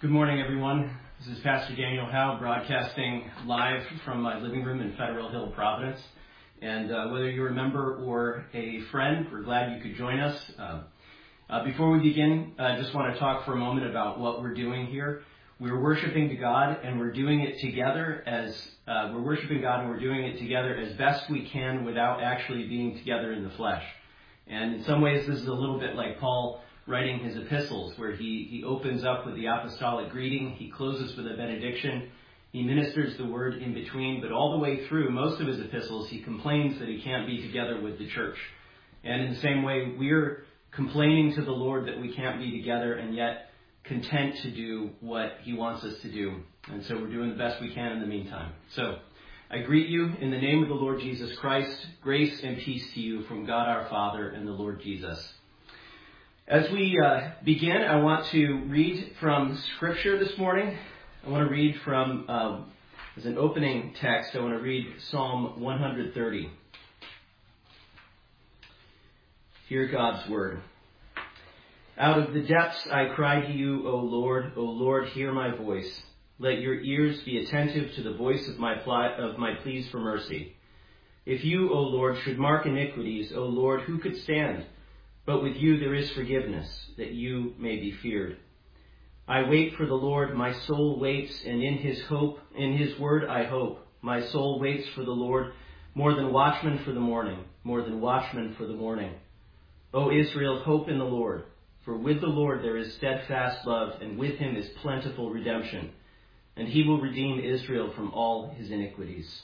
Good morning, everyone. This is Pastor Daniel Howe broadcasting live from my living room in Federal Hill, Providence. And whether you're a member or a friend, we're glad you could join us. Before we begin, I just want to talk for a moment about what we're doing here. We're worshiping to God, and we're doing it together as best we can without actually being together in the flesh. And in some ways, this is a little bit like Paul writing his epistles, where he opens up with the apostolic greeting, he closes with a benediction, he ministers the word in between, but all the way through most of his epistles, he complains that he can't be together with the church. And in the same way, we're complaining to the Lord that we can't be together and yet content to do what he wants us to do. And so we're doing the best we can in the meantime. So I greet you in the name of the Lord Jesus Christ. Grace and peace to you from God our Father and the Lord Jesus. As we begin, I want to read from Scripture this morning. I want to read from, as an opening text, I want to read Psalm 130. Hear God's word. Out of the depths I cry to you, O Lord, hear my voice. Let your ears be attentive to the voice of my pleas for mercy. If you, O Lord, should mark iniquities, O Lord, who could stand? But with you there is forgiveness, that you may be feared. I wait for the Lord, my soul waits, and in his word I hope. My soul waits for the Lord, more than watchmen for the morning, O Israel, hope in the Lord. For with the Lord there is steadfast love, and with him is plentiful redemption, and he will redeem Israel from all his iniquities.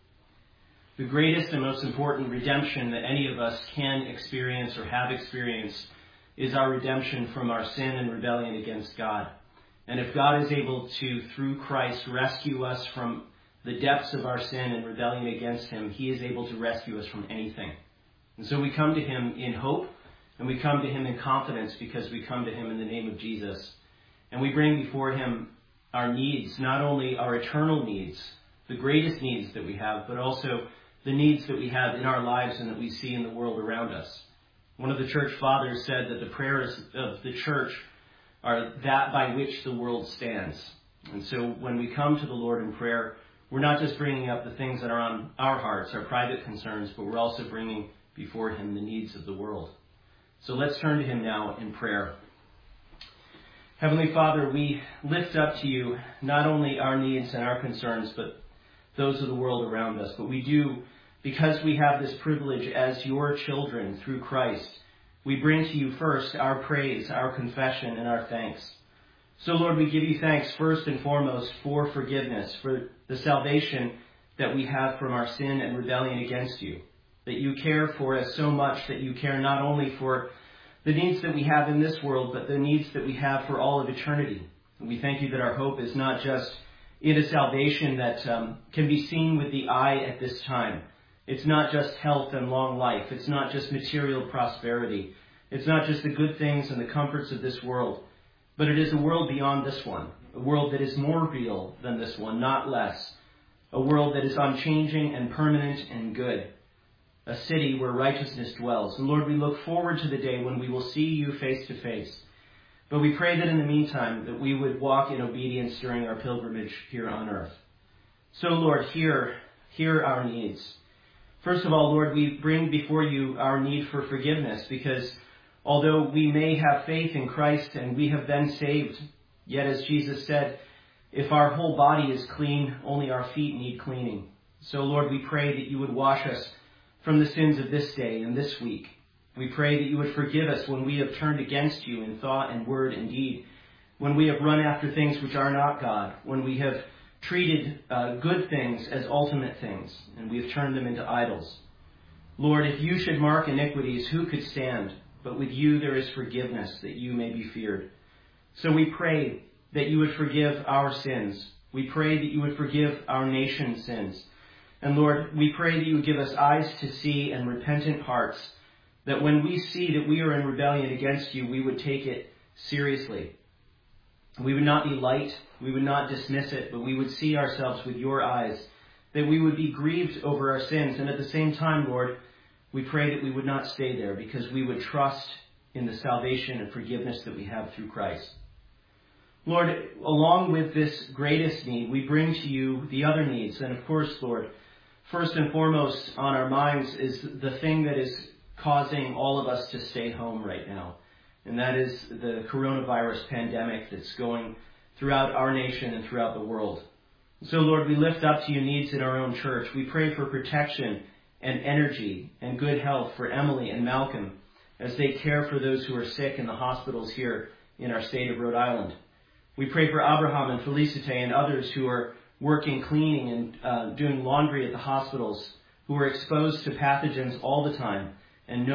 The greatest and most important redemption that any of us can experience or have experienced is our redemption from our sin and rebellion against God. And if God is able to, through Christ, rescue us from the depths of our sin and rebellion against him, he is able to rescue us from anything. And so we come to him in hope, and we come to him in confidence because we come to him in the name of Jesus. And we bring before him our needs, not only our eternal needs, the greatest needs that we have, but also the needs that we have in our lives and that we see in the world around us. One of the church fathers said that the prayers of the church are that by which the world stands. And so when we come to the Lord in prayer, we're not just bringing up the things that are on our hearts, our private concerns, but we're also bringing before him the needs of the world. So let's turn to him now in prayer. Heavenly Father, we lift up to you not only our needs and our concerns, but those of the world around us. But we do, because we have this privilege as your children through Christ, we bring to you first our praise, our confession, and our thanks. So, Lord, we give you thanks first and foremost for forgiveness, for the salvation that we have from our sin and rebellion against you, that you care for us so much that you care not only for the needs that we have in this world, but the needs that we have for all of eternity. And we thank you that our hope is not just in a salvation that can be seen with the eye at this time. It's not just health and long life. It's not just material prosperity. It's not just the good things and the comforts of this world. But it is a world beyond this one, a world that is more real than this one, not less. A world that is unchanging and permanent and good. A city where righteousness dwells. And Lord, we look forward to the day when we will see you face to face. But we pray that in the meantime that we would walk in obedience during our pilgrimage here on earth. So, Lord, hear our needs. First of all, Lord, we bring before you our need for forgiveness, because although we may have faith in Christ and we have been saved, yet as Jesus said, if our whole body is clean, only our feet need cleaning. So, Lord, we pray that you would wash us from the sins of this day and this week. We pray that you would forgive us when we have turned against you in thought and word and deed, when we have run after things which are not God, when we have treated good things as ultimate things, and we have turned them into idols. Lord, if you should mark iniquities, who could stand? But with you there is forgiveness, that you may be feared. So we pray that you would forgive our sins. We pray that you would forgive our nation's sins. And Lord, we pray that you would give us eyes to see and repentant hearts, that when we see that we are in rebellion against you, we would take it seriously. We would not be light, we would not dismiss it, but we would see ourselves with your eyes, that we would be grieved over our sins. And at the same time, Lord, we pray that we would not stay there, because we would trust in the salvation and forgiveness that we have through Christ. Lord, along with this greatest need, we bring to you the other needs. And of course, Lord, first and foremost on our minds is the thing that is causing all of us to stay home right now. And that is the coronavirus pandemic that's going throughout our nation and throughout the world. So, Lord, we lift up to you needs in our own church. We pray for protection and energy and good health for Emily and Malcolm as they care for those who are sick in the hospitals here in our state of Rhode Island. We pray for Abraham and Felicite and others who are working, cleaning, and doing laundry at the hospitals, who are exposed to pathogens all the time and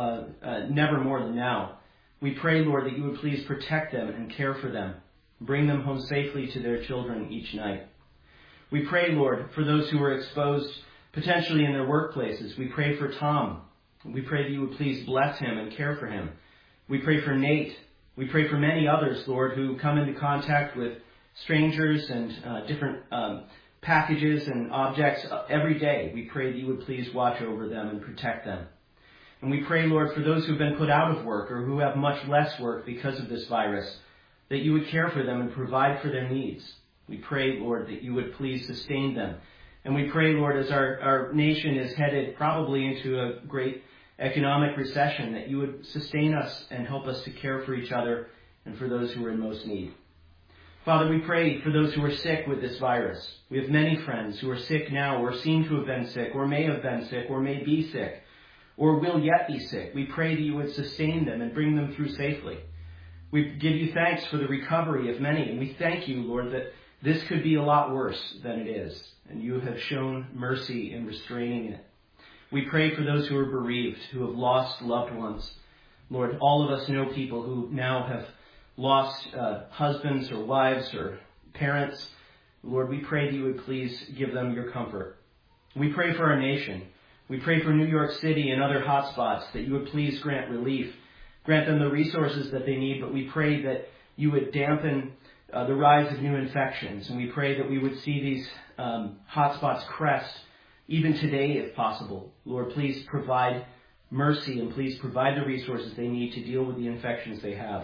never more than now. We pray, Lord, that you would please protect them and care for them, bring them home safely to their children each night. We pray, Lord, for those who are exposed potentially in their workplaces. We pray for Tom. We pray that you would please bless him and care for him. We pray for Nate. We pray for many others, Lord, who come into contact with strangers and different packages and objects every day. We pray that you would please watch over them and protect them. And we pray, Lord, for those who have been put out of work or who have much less work because of this virus, that you would care for them and provide for their needs. We pray, Lord, that you would please sustain them. And we pray, Lord, as our nation is headed probably into a great economic recession, that you would sustain us and help us to care for each other and for those who are in most need. Father, we pray for those who are sick with this virus. We have many friends who are sick now or seem to have been sick or may have been sick or may be sick or will yet be sick. We pray that you would sustain them and bring them through safely. We give you thanks for the recovery of many, and we thank you, Lord, that this could be a lot worse than it is, and you have shown mercy in restraining it. We pray for those who are bereaved, who have lost loved ones. Lord, all of us know people who now have lost husbands or wives or parents. Lord, we pray that you would please give them your comfort. We pray for our nation. We pray for New York City and other hotspots, that you would please grant relief, grant them the resources that they need, but we pray that you would dampen the rise of new infections, and we pray that we would see these hotspots crest even today if possible. Lord, please provide mercy and please provide the resources they need to deal with the infections they have.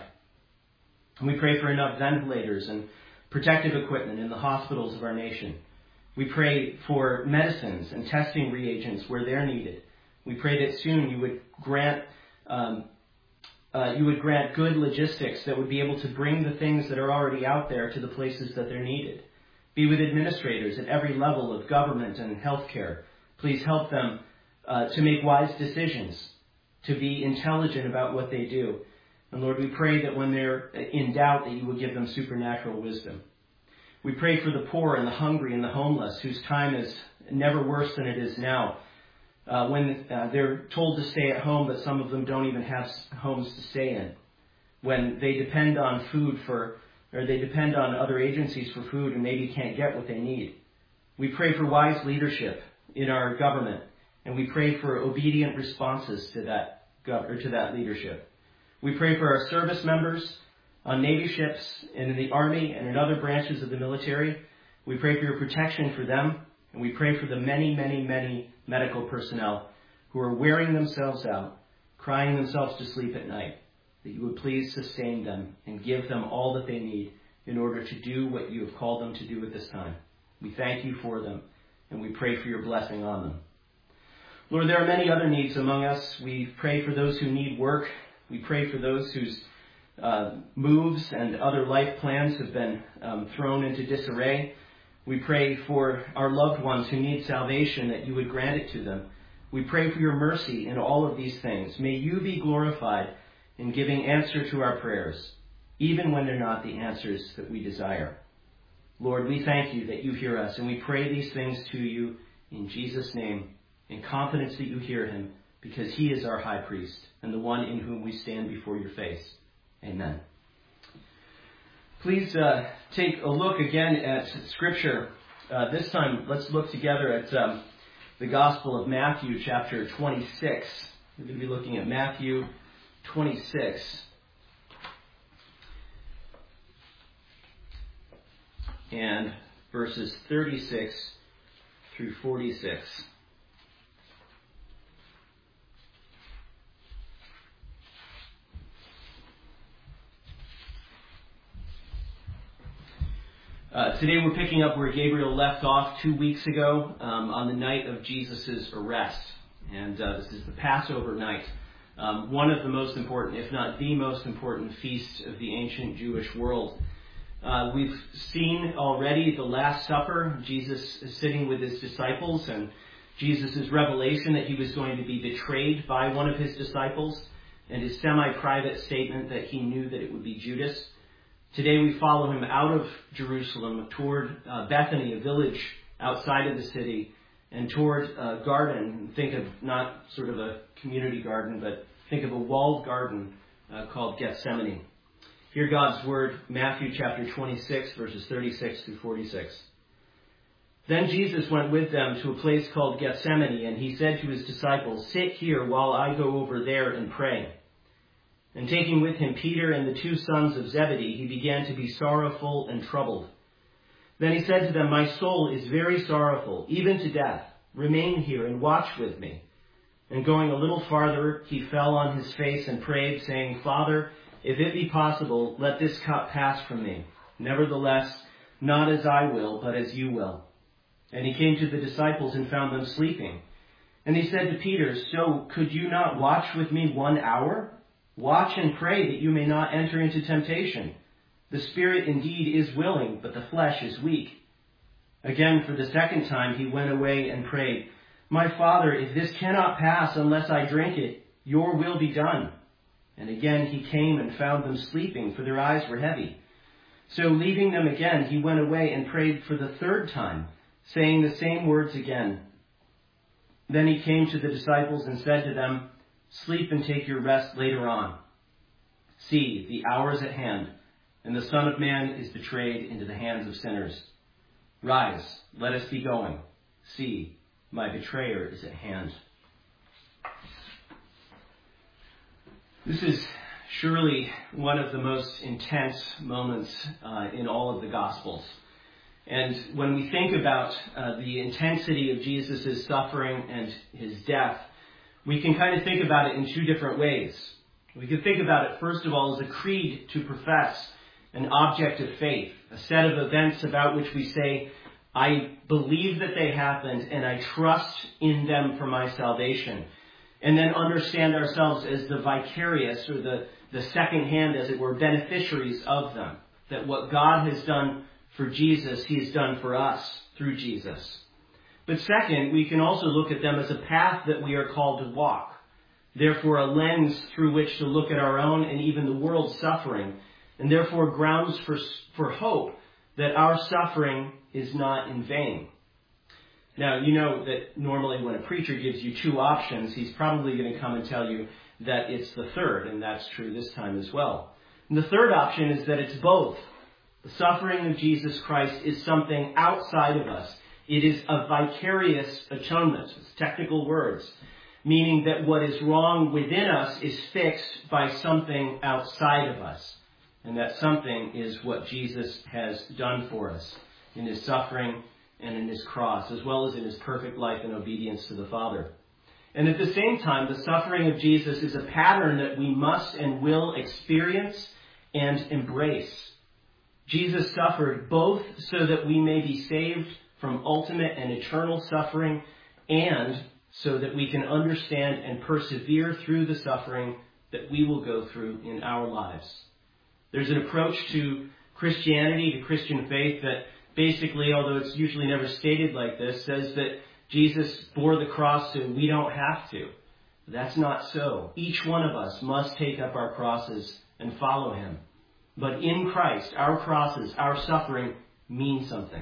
And we pray for enough ventilators and protective equipment in the hospitals of our nation. We pray for medicines and testing reagents where they're needed. We pray that soon you would grant good logistics that would be able to bring the things that are already out there to the places that they're needed. Be with administrators at every level of government and healthcare. Please help them to make wise decisions, to be intelligent about what they do. And Lord, we pray that when they're in doubt, that you will give them supernatural wisdom. We pray for the poor and the hungry and the homeless, whose time is never worse than it is now. When they're told to stay at home, but some of them don't even have homes to stay in. When they depend on they depend on other agencies for food and maybe can't get what they need. We pray for wise leadership in our government, and we pray for obedient responses to that leadership. We pray for our service members on Navy ships and in the Army and in other branches of the military. We pray for your protection for them, and we pray for the many, many, many medical personnel who are wearing themselves out, crying themselves to sleep at night, that you would please sustain them and give them all that they need in order to do what you have called them to do at this time. We thank you for them, and we pray for your blessing on them. Lord, there are many other needs among us. We pray for those who need work. We pray for those whose moves and other life plans have been thrown into disarray. We pray for our loved ones who need salvation, that you would grant it to them. We pray for your mercy in all of these things. May you be glorified in giving answer to our prayers, even when they're not the answers that we desire. Lord, we thank you that you hear us, and we pray these things to you in Jesus' name, in confidence that you hear him, because he is our high priest and the one in whom we stand before your face. Amen. Please take a look again at Scripture. This time, let's look together at the Gospel of Matthew, chapter 26. We're going to be looking at Matthew 26. And verses 36 through 46. Today we're picking up where Gabriel left off 2 weeks ago on the night of Jesus' arrest. And this is the Passover night, one of the most important, if not the most important, feasts of the ancient Jewish world. We've seen already the Last Supper. Jesus is sitting with his disciples, and Jesus' revelation that he was going to be betrayed by one of his disciples, and his semi-private statement that he knew that it would be Judas. Today we follow him out of Jerusalem toward Bethany, a village outside of the city, and toward a garden. Think of not sort of a community garden, but think of a walled garden called Gethsemane. Hear God's word, Matthew chapter 26, verses 36 through 46. Then Jesus went with them to a place called Gethsemane, and he said to his disciples, "Sit here while I go over there and pray." And taking with him Peter and the 2 sons of Zebedee, he began to be sorrowful and troubled. Then he said to them, "My soul is very sorrowful, even to death. Remain here and watch with me." And going a little farther, he fell on his face and prayed, saying, "Father, if it be possible, let this cup pass from me. Nevertheless, not as I will, but as you will." And he came to the disciples and found them sleeping. And he said to Peter, "So could you not watch with me 1 hour? Watch and pray that you may not enter into temptation. The spirit indeed is willing, but the flesh is weak." Again, for the second time, he went away and prayed, "My Father, if this cannot pass unless I drink it, your will be done." And again he came and found them sleeping, for their eyes were heavy. So leaving them again, he went away and prayed for the 3rd time, saying the same words again. Then he came to the disciples and said to them, "Sleep and take your rest later on. See, the hour is at hand, and the Son of Man is betrayed into the hands of sinners. Rise, let us be going. See, my betrayer is at hand." This is surely one of the most intense moments in all of the Gospels. And when we think about the intensity of Jesus' suffering and his death, we can kind of think about it in 2 different ways. We can think about it, first of all, as a creed to profess, an object of faith, a set of events about which we say, "I believe that they happened and I trust in them for my salvation." And then understand ourselves as the vicarious, or the second hand, as it were, beneficiaries of them. That what God has done for Jesus, he has done for us through Jesus. But second, we can also look at them as a path that we are called to walk. Therefore, a lens through which to look at our own and even the world's suffering. And therefore, grounds for hope that our suffering is not in vain. Now, you know that normally when a preacher gives you 2 options, he's probably going to come and tell you that it's the third, and that's true this time as well. And the third option is that it's both. The suffering of Jesus Christ is something outside of us. It is a vicarious atonement. It's technical words, meaning that what is wrong within us is fixed by something outside of us. And that something is what Jesus has done for us in his suffering and in his cross, as well as in his perfect life and obedience to the Father. And at the same time, the suffering of Jesus is a pattern that we must and will experience and embrace. Jesus suffered both so that we may be saved from ultimate and eternal suffering, and so that we can understand and persevere through the suffering that we will go through in our lives. There's an approach to Christianity, to Christian faith, that basically, although it's usually never stated like this, says that Jesus bore the cross so we don't have to. That's not so. Each one of us must take up our crosses and follow him. But in Christ, our crosses, our suffering, mean something.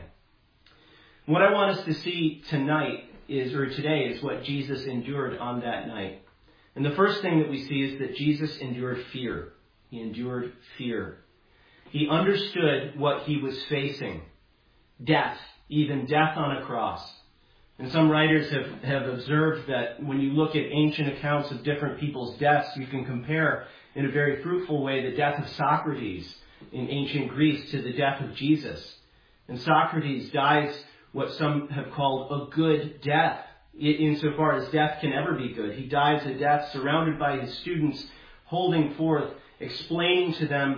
What I want us to see today is what Jesus endured on that night. And the first thing that we see is that Jesus endured fear. He endured fear. He understood what he was facing. Death, even death on a cross. And some writers have observed that when you look at ancient accounts of different people's deaths, you can compare in a very fruitful way the death of Socrates in ancient Greece to the death of Jesus. And Socrates dies what some have called a good death, insofar as death can ever be good. He dies a death surrounded by his students, holding forth, explaining to them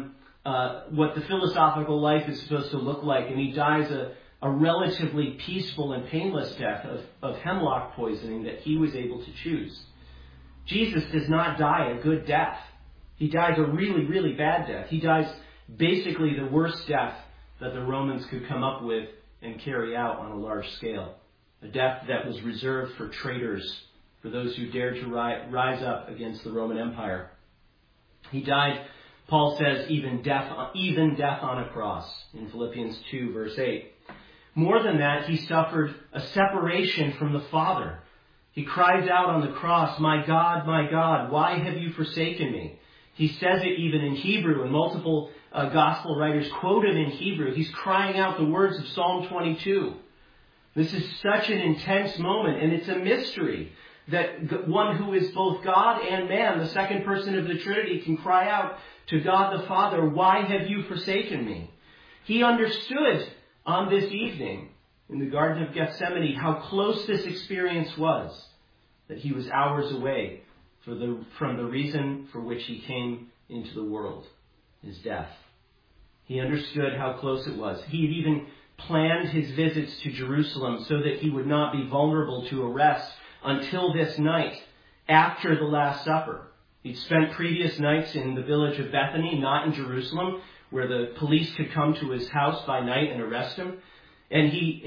what the philosophical life is supposed to look like, and he dies a relatively peaceful and painless death of hemlock poisoning that he was able to choose. Jesus does not die a good death. He dies a really, really bad death. He dies basically the worst death that the Romans could come up with and carry out on a large scale. A death that was reserved for traitors, for those who dared to rise up against the Roman Empire. He died, Paul says, even death on a cross in Philippians 2, verse 8. More than that, he suffered a separation from the Father. He cries out on the cross, my God, why have you forsaken me? He says it even in Hebrew, and multiple gospel writers quote it in Hebrew. He's crying out the words of Psalm 22. This is such an intense moment, and it's a mystery that one who is both God and man, the second person of the Trinity, can cry out to God the Father, why have you forsaken me? He understood on this evening in the Garden of Gethsemane how close this experience was, that he was hours away from the reason for which he came into the world, his death. He understood how close it was. He had even planned his visits to Jerusalem so that he would not be vulnerable to arrest until this night, after the Last Supper. He'd spent previous nights in the village of Bethany, not in Jerusalem, where the police could come to his house by night and arrest him. And he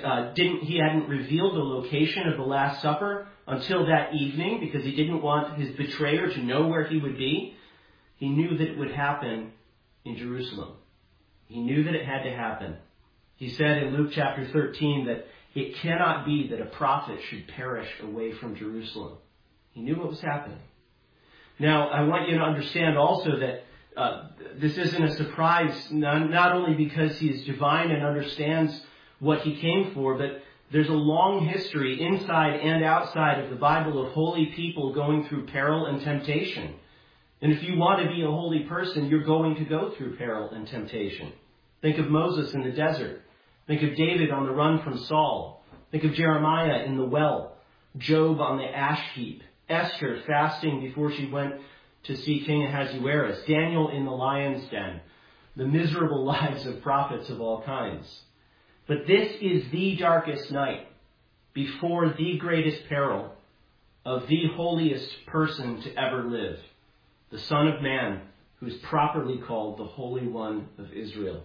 hadn't revealed the location of the Last Supper until that evening, because he didn't want his betrayer to know where he would be. He knew that it would happen in Jerusalem. He knew that it had to happen. He said in Luke chapter 13 that it cannot be that a prophet should perish away from Jerusalem. He knew what was happening. Now, I want you to understand also that this isn't a surprise, not only because he is divine and understands what he came for, but there's a long history inside and outside of the Bible of holy people going through peril and temptation. And if you want to be a holy person, you're going to go through peril and temptation. Think of Moses in the desert. Think of David on the run from Saul. Think of Jeremiah in the well. Job on the ash heap. Esther fasting before she went to see King Ahasuerus. Daniel in the lion's den. The miserable lives of prophets of all kinds. But this is the darkest night before the greatest peril of the holiest person to ever live, the Son of Man, who is properly called the Holy One of Israel.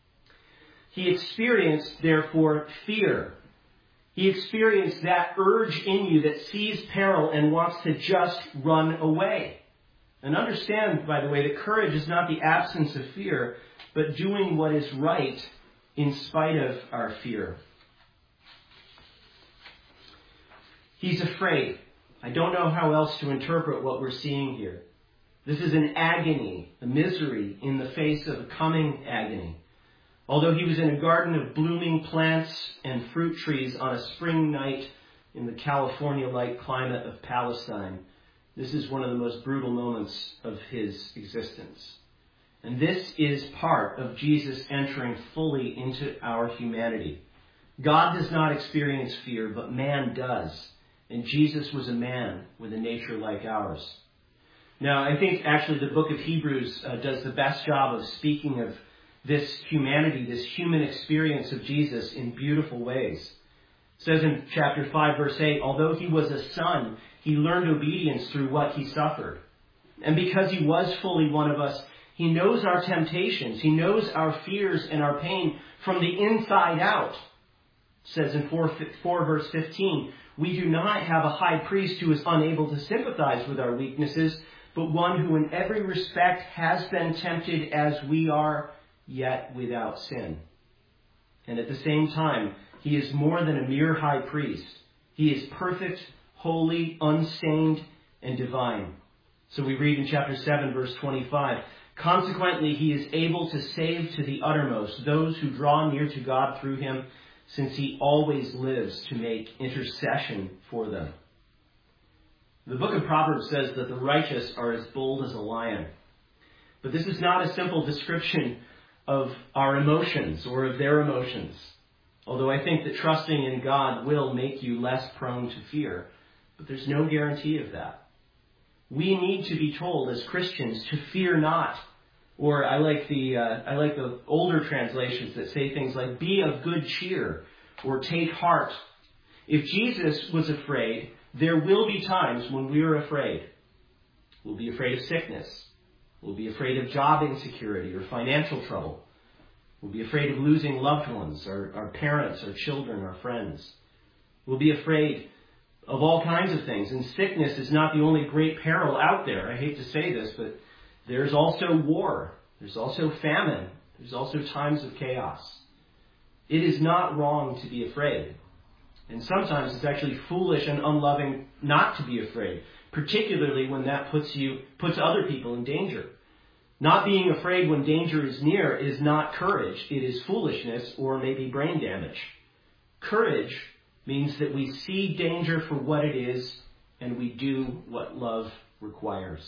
He experienced, therefore, fear. He experienced that urge in you that sees peril and wants to just run away. And understand, by the way, that courage is not the absence of fear, but doing what is right in spite of our fear. He's afraid. I don't know how else to interpret what we're seeing here. This is an agony, a misery in the face of a coming agony. Although he was in a garden of blooming plants and fruit trees on a spring night in the California-like climate of Palestine, this is one of the most brutal moments of his existence. And this is part of Jesus entering fully into our humanity. God does not experience fear, but man does. And Jesus was a man with a nature like ours. Now, I think actually the book of Hebrews does the best job of speaking of this humanity, this human experience of Jesus in beautiful ways. It says in chapter 5, verse 8, although he was a son, he learned obedience through what he suffered. And because he was fully one of us, he knows our temptations. He knows our fears and our pain from the inside out. It says in 4 verse 15, we do not have a high priest who is unable to sympathize with our weaknesses, but one who in every respect has been tempted as we are, yet without sin. And at the same time, he is more than a mere high priest. He is perfect, holy, unstained, and divine. So we read in chapter 7, verse 25, consequently, he is able to save to the uttermost those who draw near to God through him, since he always lives to make intercession for them. The book of Proverbs says that the righteous are as bold as a lion. But this is not a simple description of our emotions or of their emotions. Although I think that trusting in God will make you less prone to fear. But there's no guarantee of that. We need to be told as Christians to fear not. Or I like the older translations that say things like, be of good cheer, or take heart. If Jesus was afraid, there will be times when we are afraid. We'll be afraid of sickness. We'll be afraid of job insecurity or financial trouble. We'll be afraid of losing loved ones, our parents, our children, our friends. We'll be afraid of all kinds of things. And sickness is not the only great peril out there. I hate to say this, but there's also war. There's also famine. There's also times of chaos. It is not wrong to be afraid. And sometimes it's actually foolish and unloving not to be afraid, particularly when that puts other people in danger. Not being afraid when danger is near is not courage. It is foolishness or maybe brain damage. Courage means that we see danger for what it is and we do what love requires.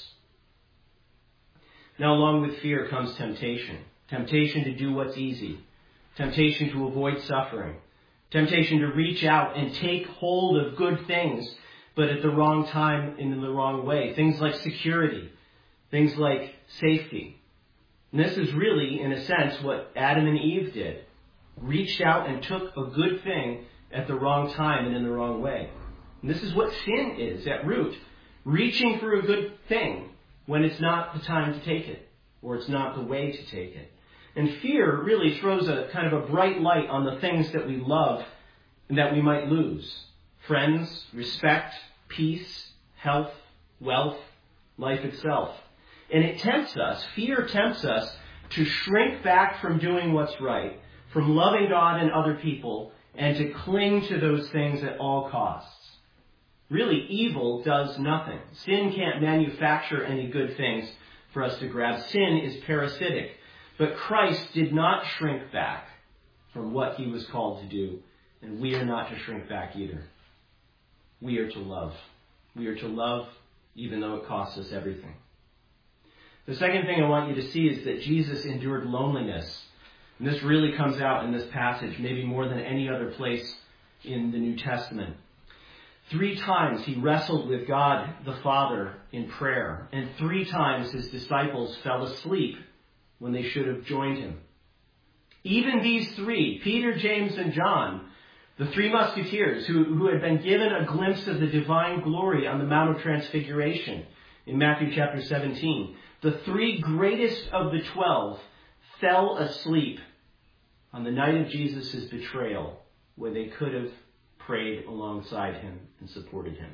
Now, along with fear comes temptation. Temptation to do what's easy. Temptation to avoid suffering. Temptation to reach out and take hold of good things, but at the wrong time and in the wrong way. Things like security. Things like safety. And this is really, in a sense, what Adam and Eve did. Reached out and took a good thing at the wrong time and in the wrong way. And this is what sin is at root. Reaching for a good thing when it's not the time to take it, or it's not the way to take it. And fear really throws a kind of a bright light on the things that we love and that we might lose. Friends, respect, peace, health, wealth, life itself. And it tempts us, fear tempts us to shrink back from doing what's right, from loving God and other people, and to cling to those things at all costs. Really, evil does nothing. Sin can't manufacture any good things for us to grab. Sin is parasitic. But Christ did not shrink back from what he was called to do, and we are not to shrink back either. We are to love. We are to love even though it costs us everything. The second thing I want you to see is that Jesus endured loneliness. And this really comes out in this passage, maybe more than any other place in the New Testament. 3 times he wrestled with God the Father in prayer, and 3 times his disciples fell asleep when they should have joined him. Even these 3, Peter, James, and John, the 3 musketeers who had been given a glimpse of the divine glory on the Mount of Transfiguration in Matthew chapter 17, the 3 greatest of the 12 fell asleep on the night of Jesus' betrayal, where they could have prayed alongside him and supported him.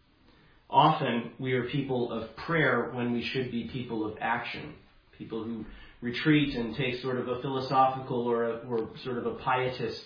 Often we are people of prayer when we should be people of action, people who retreat and take sort of a philosophical or sort of a pietist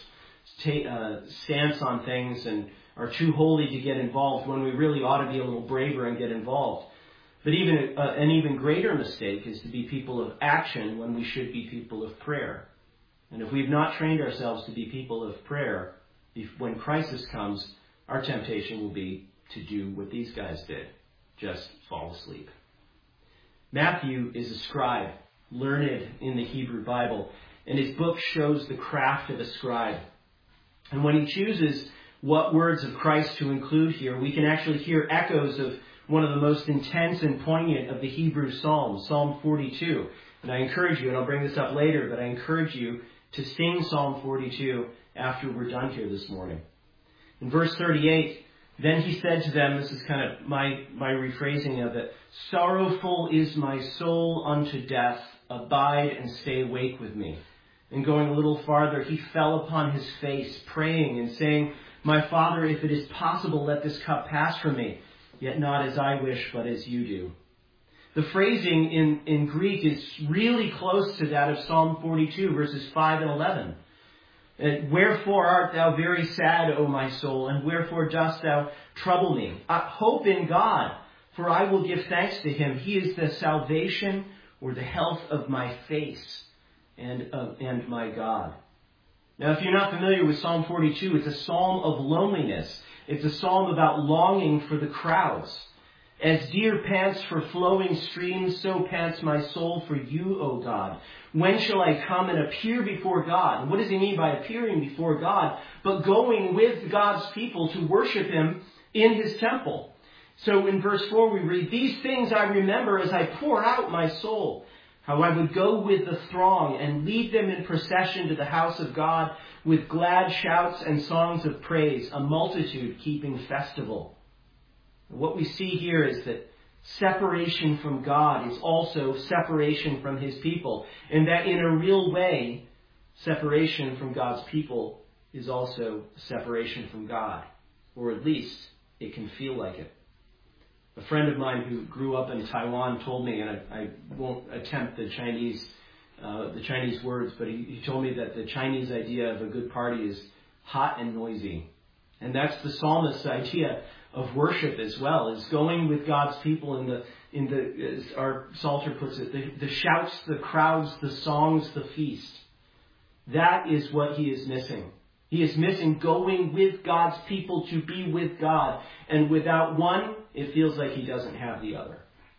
stance on things and are too holy to get involved when we really ought to be a little braver and get involved. But an even greater mistake is to be people of action when we should be people of prayer. And if we've not trained ourselves to be people of prayer, when crisis comes, our temptation will be to do what these guys did, just fall asleep. Matthew is a scribe, learned in the Hebrew Bible, and his book shows the craft of a scribe. And when he chooses what words of Christ to include here, we can actually hear echoes of one of the most intense and poignant of the Hebrew Psalms, Psalm 42. And I encourage you, and I'll bring this up later, but I encourage you to sing Psalm 42 after we're done here this morning. In verse 38, then he said to them, this is kind of my rephrasing of it, sorrowful is my soul unto death, abide and stay awake with me. And going a little farther, he fell upon his face, praying and saying, my Father, if it is possible, let this cup pass from me, yet not as I wish, but as you do. The phrasing in Greek is really close to that of Psalm 42, verses 5 and 11. And wherefore art thou very sad, O my soul, and wherefore dost thou trouble me? Hope in God, for I will give thanks to him. He is the salvation or the health of my face and my God. Now, if you're not familiar with Psalm 42, it's a psalm of loneliness. It's a psalm about longing for the crowds. As deer pants for flowing streams, so pants my soul for you, O God. When shall I come and appear before God? What does he mean by appearing before God? But going with God's people to worship him in his temple. So in verse 4 we read, these things I remember as I pour out my soul. how I would go with the throng and lead them in procession to the house of God with glad shouts and songs of praise, a multitude keeping festival. And what we see here is that separation from God is also separation from his people, and that in a real way, separation from God's people is also separation from God, or at least it can feel like it. A friend of mine who grew up in Taiwan told me, and I won't attempt the Chinese words, but he told me that the Chinese idea of a good party is hot and noisy. And that's the psalmist's idea of worship as well, is going with God's people in the as our Psalter puts it, the shouts, the crowds, the songs, the feast. That is what he is missing. He is missing going with God's people to be with God. And without one, it feels like he doesn't have the other.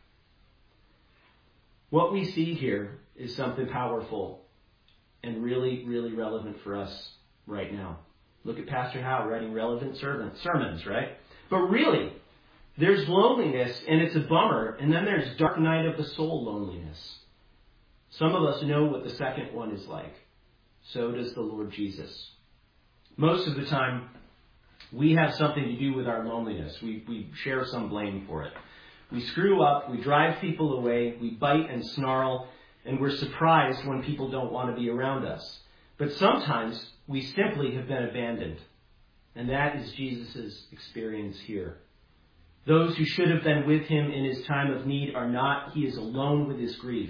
What we see here is something powerful and really, really relevant for us right now. Look at Pastor Howe writing relevant sermons, right? But really, there's loneliness, and it's a bummer, and then there's dark night of the soul loneliness. Some of us know what the second one is like. So does the Lord Jesus. Most of the time, we have something to do with our loneliness. We share some blame for it. We screw up, we drive people away, we bite and snarl, and we're surprised when people don't want to be around us. But sometimes we simply have been abandoned. And that is Jesus' experience here. Those who should have been with him in his time of need are not. He is alone with his grief.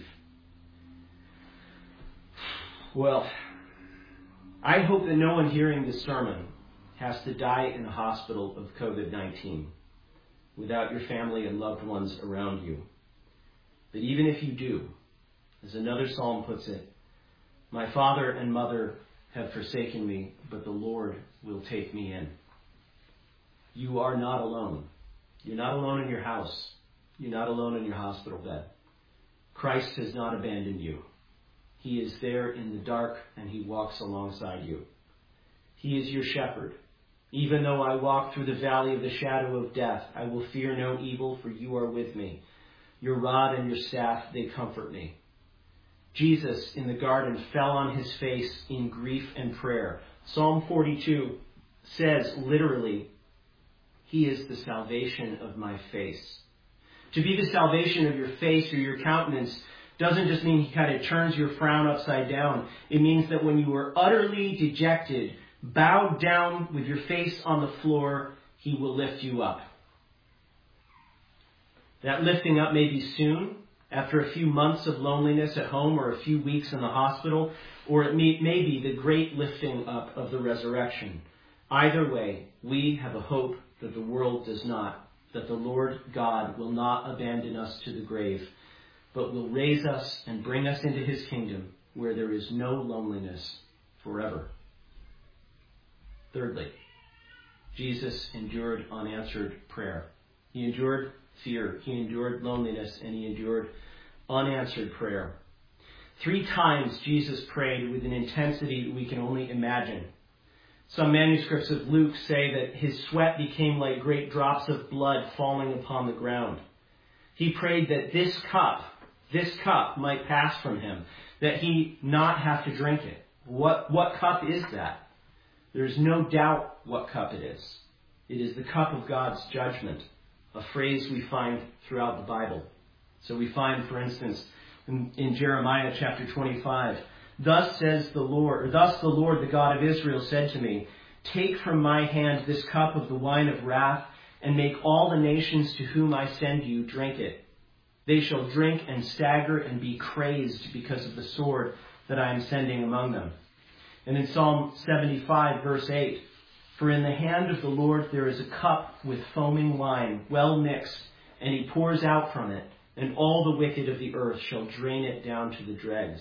Well, I hope that no one hearing this sermon has to die in the hospital of COVID-19 without your family and loved ones around you. But even if you do, as another psalm puts it, my father and mother have forsaken me, but the Lord will take me in. You are not alone. You're not alone in your house. You're not alone in your hospital bed. Christ has not abandoned you. He is there in the dark, and he walks alongside you. He is your shepherd. Even though I walk through the valley of the shadow of death, I will fear no evil, for you are with me. Your rod and your staff, they comfort me. Jesus in the garden fell on his face in grief and prayer. Psalm 42 says literally, he is the salvation of my face. To be the salvation of your face or your countenance doesn't just mean he kind of turns your frown upside down. It means that when you are utterly dejected, bowed down with your face on the floor, he will lift you up. That lifting up may be soon, after a few months of loneliness at home or a few weeks in the hospital, or it may be the great lifting up of the resurrection. Either way, we have a hope that the world does not, that the Lord God will not abandon us to the grave, but will raise us and bring us into his kingdom where there is no loneliness forever. Thirdly, Jesus endured unanswered prayer. He endured fear, he endured loneliness, and he endured unanswered prayer. 3 times Jesus prayed with an intensity that we can only imagine. Some manuscripts of Luke say that his sweat became like great drops of blood falling upon the ground. He prayed that this cup might pass from him, that he not have to drink it. What cup is that? There's no doubt what cup it is. It is the cup of God's judgment, a phrase we find throughout the Bible. So we find, for instance, in Jeremiah chapter 25, thus the Lord, the God of Israel, said to me, take from my hand this cup of the wine of wrath, and make all the nations to whom I send you drink it. They shall drink and stagger and be crazed because of the sword that I am sending among them. And in Psalm 75, verse 8, for in the hand of the Lord there is a cup with foaming wine, well mixed, and he pours out from it, and all the wicked of the earth shall drain it down to the dregs.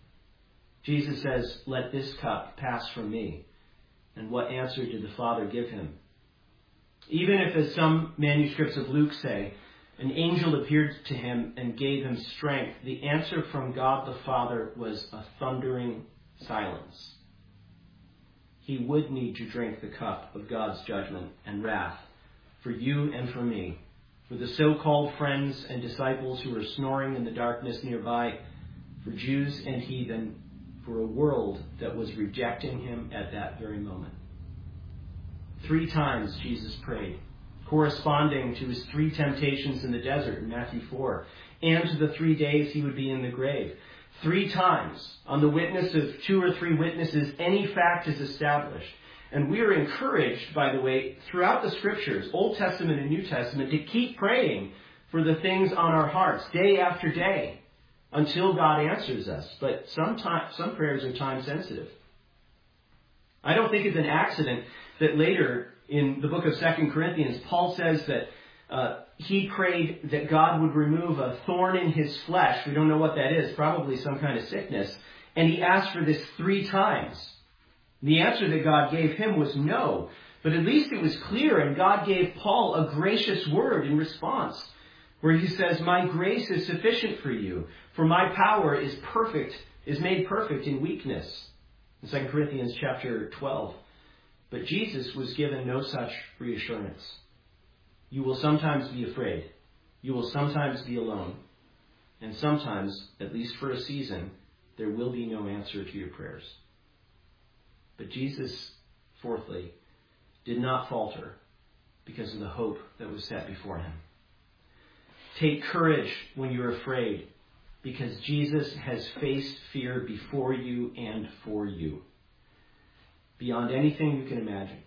Jesus says, let this cup pass from me. And what answer did the Father give him? Even if, as some manuscripts of Luke say, an angel appeared to him and gave him strength, the answer from God the Father was a thundering silence. He would need to drink the cup of God's judgment and wrath for you and for me, for the so-called friends and disciples who are snoring in the darkness nearby, for Jews and heathen, for a world that was rejecting him at that very moment. 3 times Jesus prayed, corresponding to his 3 temptations in the desert in Matthew 4, and to the 3 days he would be in the grave. 3 times, on the witness of 2 or 3 witnesses, any fact is established. And we are encouraged, by the way, throughout the Scriptures, Old Testament and New Testament, to keep praying for the things on our hearts, day after day, until God answers us. But some prayers are time sensitive. I don't think it's an accident that later in the book of 2 Corinthians, Paul says that he prayed that God would remove a thorn in his flesh. We don't know what that is, probably some kind of sickness. And he asked for this 3 times. The answer that God gave him was no. But at least it was clear, and God gave Paul a gracious word in response, where he says, "My grace is sufficient for you, for my power is made perfect in weakness." In 2 Corinthians chapter 12. But Jesus was given no such reassurance. You will sometimes be afraid. You will sometimes be alone. And sometimes, at least for a season, there will be no answer to your prayers. But Jesus, fourthly, did not falter because of the hope that was set before him. Take courage when you're afraid, because Jesus has faced fear before you and for you, beyond anything you can imagine.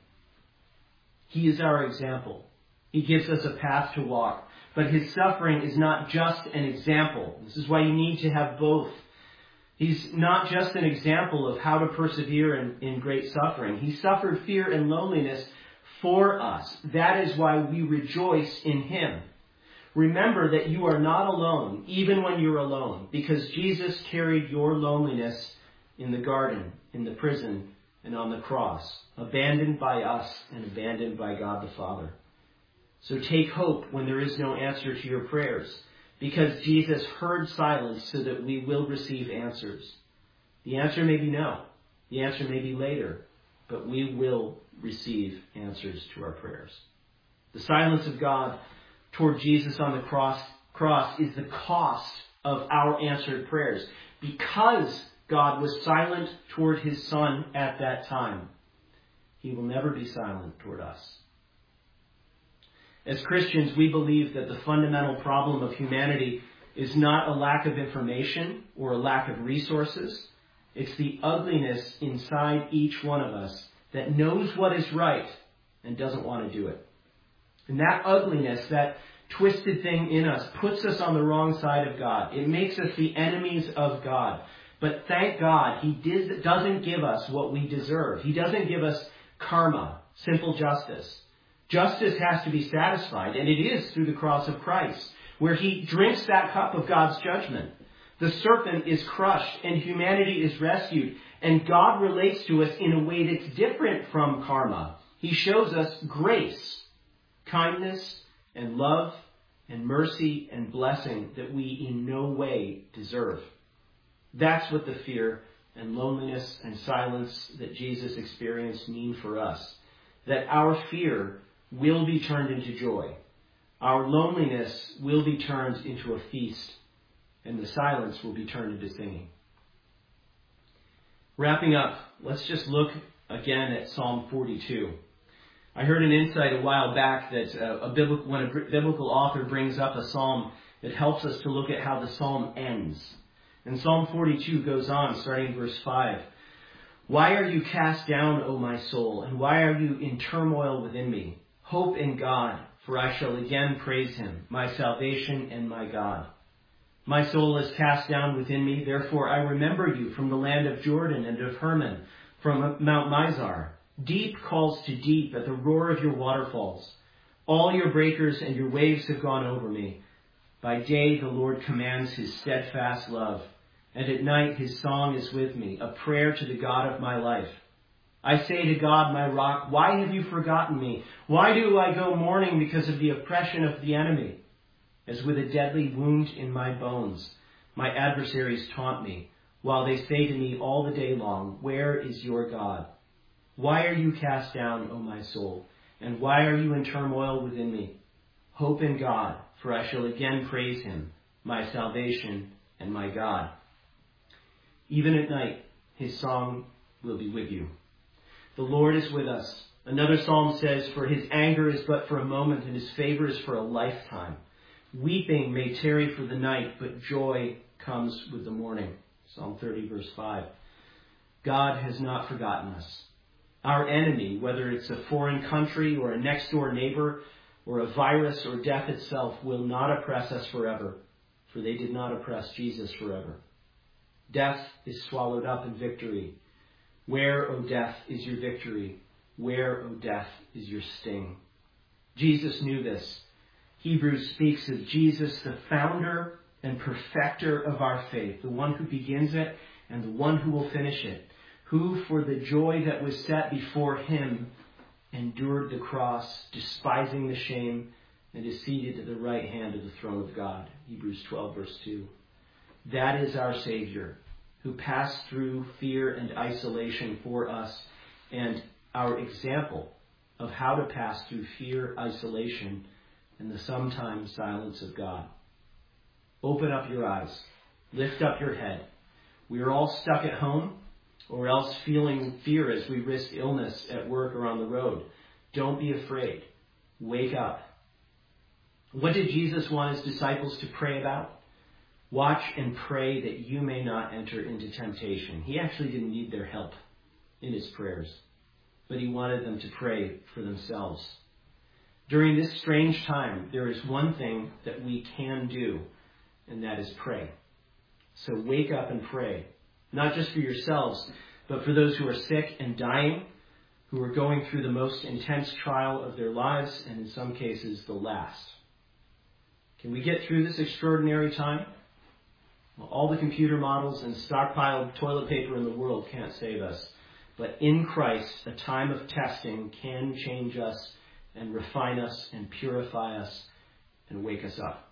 He is our example. He gives us a path to walk. But his suffering is not just an example. This is why you need to have both. He's not just an example of how to persevere in great suffering. He suffered fear and loneliness for us. That is why we rejoice in him. Remember that you are not alone, even when you're alone, because Jesus carried your loneliness in the garden, in the prison, and on the cross, abandoned by us and abandoned by God the Father. So take hope when there is no answer to your prayers, because Jesus heard silence so that we will receive answers. The answer may be no. The answer may be later, but we will receive answers to our prayers. The silence of God toward Jesus on the cross is the cost of our answered prayers. Because God was silent toward his Son at that time, he will never be silent toward us. As Christians, we believe that the fundamental problem of humanity is not a lack of information or a lack of resources. It's the ugliness inside each one of us that knows what is right and doesn't want to do it. And that ugliness, that twisted thing in us, puts us on the wrong side of God. It makes us the enemies of God. But thank God, he doesn't give us what we deserve. He doesn't give us karma, simple justice. Justice has to be satisfied, and it is through the cross of Christ, where he drinks that cup of God's judgment. The serpent is crushed, and humanity is rescued, and God relates to us in a way that's different from karma. He shows us grace, kindness, and love, and mercy, and blessing that we in no way deserve. That's what the fear and loneliness and silence that Jesus experienced mean for us. That our fear will be turned into joy. Our loneliness will be turned into a feast, and the silence will be turned into singing. Wrapping up, let's just look again at Psalm 42. I heard an insight a while back that when a biblical author brings up a psalm, it helps us to look at how the psalm ends. And Psalm 42 goes on, starting in verse 5. "Why are you cast down, O my soul, and why are you in turmoil within me? Hope in God, for I shall again praise him, my salvation and my God. My soul is cast down within me, therefore I remember you from the land of Jordan and of Hermon, from Mount Mizar. Deep calls to deep at the roar of your waterfalls. All your breakers and your waves have gone over me. By day the Lord commands his steadfast love, and at night his song is with me, a prayer to the God of my life. I say to God, my rock, why have you forgotten me? Why do I go mourning because of the oppression of the enemy? As with a deadly wound in my bones, my adversaries taunt me, while they say to me all the day long, where is your God? Why are you cast down, O my soul? And why are you in turmoil within me? Hope in God, for I shall again praise him, my salvation and my God." Even at night, his song will be with you. The Lord is with us. Another psalm says, for his anger is but for a moment, and his favor is for a lifetime. Weeping may tarry for the night, but joy comes with the morning. Psalm 30, verse 5. God has not forgotten us. Our enemy, whether it's a foreign country or a next-door neighbor or a virus or death itself, will not oppress us forever, for they did not oppress Jesus forever. Death is swallowed up in victory. Where, O death, is your victory? Where, O death, is your sting? Jesus knew this. Hebrews speaks of Jesus, the founder and perfecter of our faith, the one who begins it and the one who will finish it, who for the joy that was set before him endured the cross, despising the shame, and is seated at the right hand of the throne of God. Hebrews 12, verse 2. That is our Savior, who passed through fear and isolation for us, and our example of how to pass through fear, isolation, and the sometimes silence of God. Open up your eyes. Lift up your head. We are all stuck at home, or else feeling fear as we risk illness at work or on the road. Don't be afraid. Wake up. What did Jesus want his disciples to pray about? Watch and pray that you may not enter into temptation. He actually didn't need their help in his prayers, but he wanted them to pray for themselves. During this strange time, there is one thing that we can do, and that is pray. So wake up and pray, not just for yourselves, but for those who are sick and dying, who are going through the most intense trial of their lives, and in some cases, the last. Can we get through this extraordinary time? Well, all the computer models and stockpiled toilet paper in the world can't save us. But in Christ, a time of testing can change us and refine us and purify us and wake us up.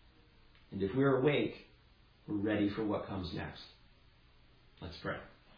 And if we're awake, we're ready for what comes next. Let's pray.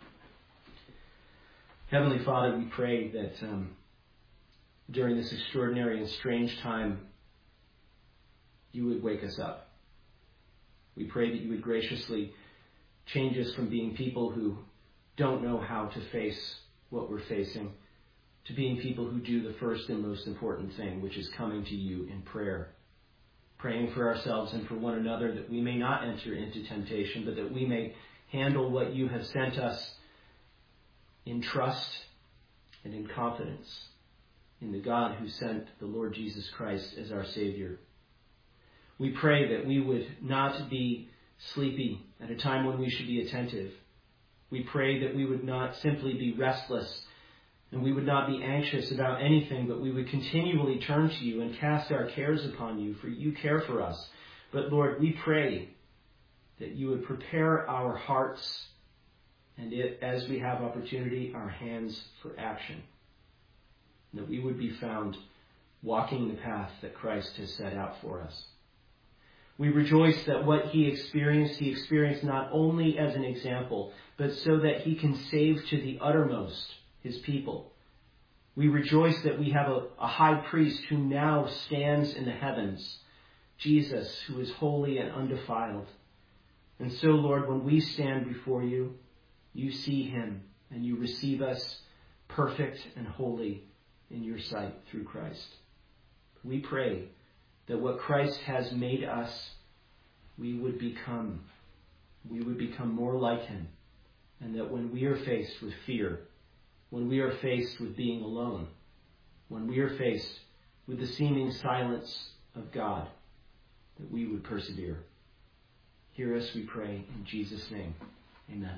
Heavenly Father, we pray that during this extraordinary and strange time, you would wake us up. We pray that you would graciously change us from being people who don't know how to face what we're facing to being people who do the first and most important thing, which is coming to you in prayer. Praying for ourselves and for one another that we may not enter into temptation, but that we may handle what you have sent us in trust and in confidence in the God who sent the Lord Jesus Christ as our Savior. We pray that we would not be sleepy at a time when we should be attentive. We pray that we would not simply be restless and we would not be anxious about anything, but we would continually turn to you and cast our cares upon you, for you care for us. But Lord, we pray that you would prepare our hearts and as we have opportunity, our hands for action. That we would be found walking the path that Christ has set out for us. We rejoice that what he experienced not only as an example, but so that he can save to the uttermost his people. We rejoice that we have a high priest who now stands in the heavens, Jesus, who is holy and undefiled. And so, Lord, when we stand before you, you see him and you receive us perfect and holy in your sight through Christ. We pray that what Christ has made us, we would become more like him. And that when we are faced with fear, when we are faced with being alone, when we are faced with the seeming silence of God, that we would persevere. Hear us, we pray, in Jesus' name. Amen.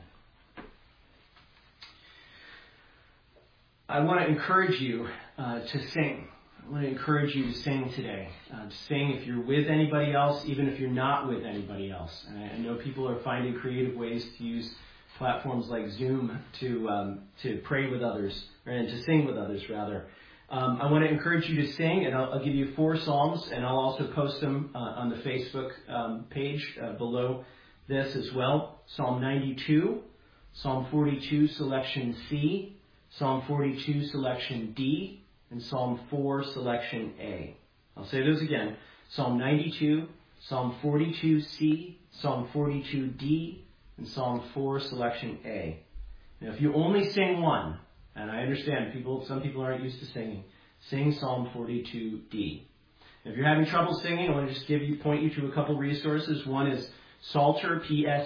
I want to encourage you to sing. I want to encourage you to sing today. To sing if you're with anybody else, even if you're not with anybody else. And I know people are finding creative ways to use platforms like Zoom to pray with others, and to sing with others, rather. I want to encourage you to sing, and I'll give you 4 psalms, and I'll also post them on the Facebook page below this as well. Psalm 92, Psalm 42, selection C, Psalm 42, selection D, and Psalm 4, selection A. I'll say those again. Psalm 92, Psalm 42C, Psalm 42D, and Psalm 4, selection A. Now, if you only sing one, and I understand some people aren't used to singing, sing Psalm 42D. If you're having trouble singing, I want to just point you to a couple resources. One is Psalter,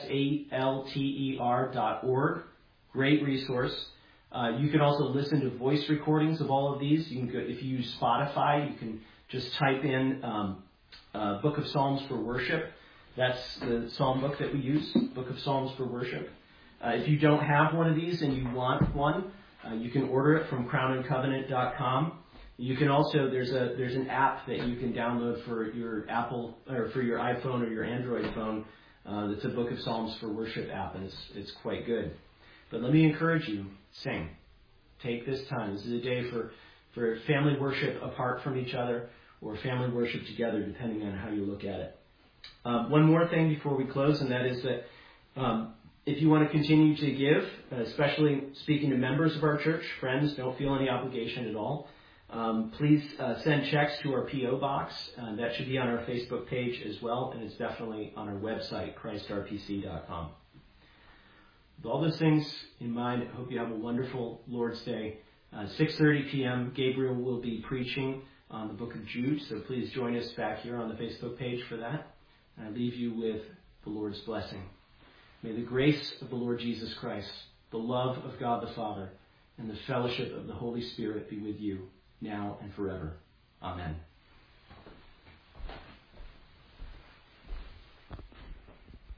PSALTER.org. Great resource. You can also listen to voice recordings of all of these. You can go, if you use Spotify, you can just type in Book of Psalms for Worship. That's the psalm book that we use, Book of Psalms for Worship. If you don't have one of these and you want one, you can order it from crownandcovenant.com. You can also, there's an app that you can download for your Apple, or for your iPhone or your Android phone. It's a Book of Psalms for Worship app, and it's quite good. But let me encourage you, sing. Take this time. This is a day for family worship apart from each other, or family worship together, depending on how you look at it. One more thing before we close, and that is that if you want to continue to give, especially speaking to members of our church, friends, don't feel any obligation at all. Please send checks to our P.O. box. That should be on our Facebook page as well, and it's definitely on our website, ChristRPC.com. With all those things in mind, I hope you have a wonderful Lord's Day. 6:30 p.m., Gabriel will be preaching on the book of Jude, so please join us back here on the Facebook page for that. And I leave you with the Lord's blessing. May the grace of the Lord Jesus Christ, the love of God the Father, and the fellowship of the Holy Spirit be with you now and forever. Amen.